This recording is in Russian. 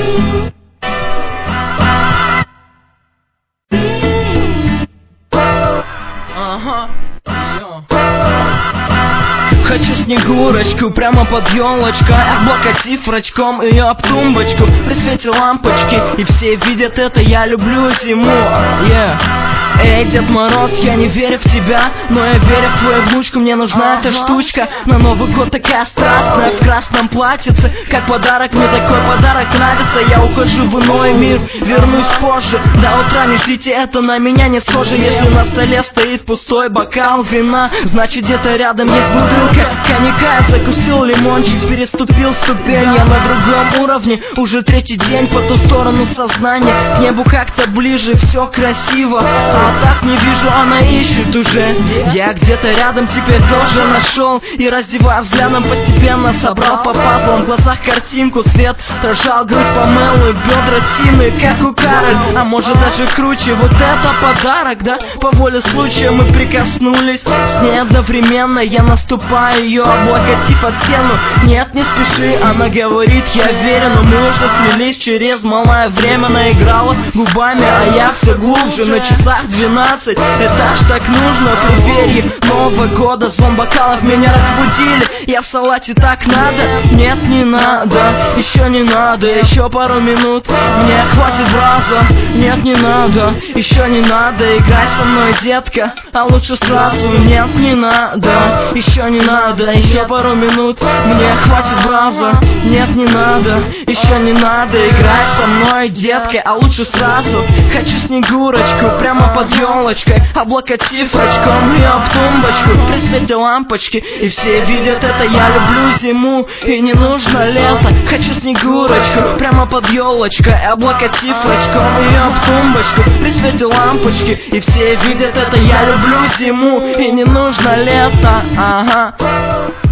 Хочу Снегурочку прямо под елочкой, облокотив рачком ее об тумбочку при свете лампочки, и все видят это, я люблю зиму. Эй, Дед Мороз, я не верю в тебя, но я верю в твою внучку. Мне нужна эта штучка на Новый год, такая страстная, в красном платьице. Как подарок, мне такой подарок нравится. Я ухожу в иной мир, вернусь позже. До утра не ждите, это на меня не схоже. Если на столе стоит пустой бокал вина, значит где-то рядом есть бутылка коньяка. Я закусил лимончик, переступил ступень. Я на другом уровне, уже третий день по ту сторону сознания. К небу как-то ближе, все красиво. А так не вижу, она ищет уже. Я где-то рядом теперь тоже нашел. И раздевая взглядом постепенно собрал по пазлам. В глазах картинку, цвет дрожал, грудь помыл и бедра Тины, как у Кароль. А может даже круче, вот это подарок, да? По воле случая мы прикоснулись с ней одновременно. Я наступаю ее, облокотив от стену. Нет, не спеши, она говорит, я верен. Но мы уже слились, через малое время наиграла губами, а я все глубже. На часах 12, этаж так нужно. В преддверии Нового года звон бокалов меня разбудили. Я в салате, так надо? Нет, не надо, еще не надо, еще пару минут, мне хватит браза. Нет, не надо, еще не надо, играй со мной, детка, а лучше сразу. Нет, не надо, еще не надо, еще пару минут, мне хватит браза. Нет, не надо, еще не надо, играй со мной, детка, а лучше сразу. Хочу Снегурочку прямо под елочкой, облокотив рачком ее об тумбочку при свете лампочки, и все видят это, я люблю зиму и не нужно лето. Хочу Снегурочку прямо под елочкой, облокотив рачком ее об тумбочку при свете лампочки, и все видят это, я люблю зиму и не нужно лето. Ага.